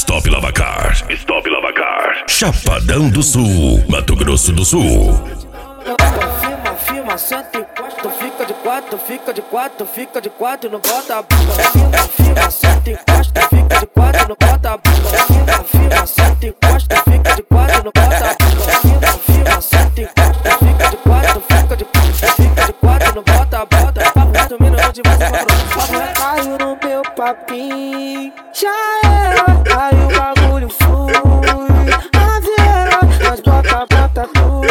Stop Lavacar. Stop Lavacar. Chapadão do Sul, Mato Grosso do Sul. Firma, senta e encosta, tu fica de quatro, fica de quatro, fica de quatro, não bota a bunda. Firma, senta e encosta, fica de quatro, não bota a bunda. Firma, senta e encosta, fica de quatro, não bota a bunda. Firma, senta e encosta, fica de quatro, fica de quatro, não bota a bunda. Papo reto, minuto de mais uma. Caiu no meu papinho, já era, aí o bagulho flui. A Vera, nós bota tudo.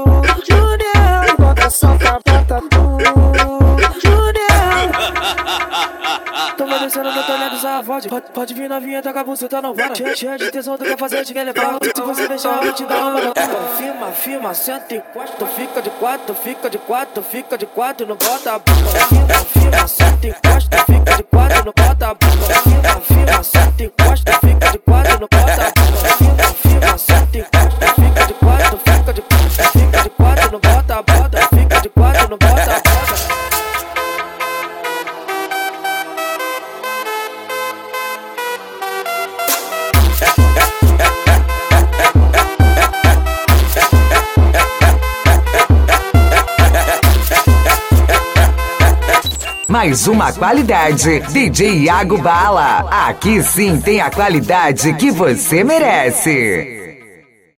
Soca, bota tudo, Junior. Toma descendo, não tô olhando essa voz. Pode vir novinha, tá com a buceta não para. Cheia de tesão, tu quer fazer, te quer levar. Se você deixar, eu vou te dar uma. Firma, senta e encosta. Tu fica de quatro, fica de quatro, fica de quatro, não bota a bunda. Firma, senta e encosta. Fica de quatro, não bota a bunda. Firma, senta e encosta. Fica de quatro, não bota a bunda. Firma, senta e encosta. Fica de quatro, fica de quatro, não bota a bunda. Fica de quatro, não bota a bunda. Mais uma qualidade, DJ Iago Bala. Aqui sim tem a qualidade que você merece.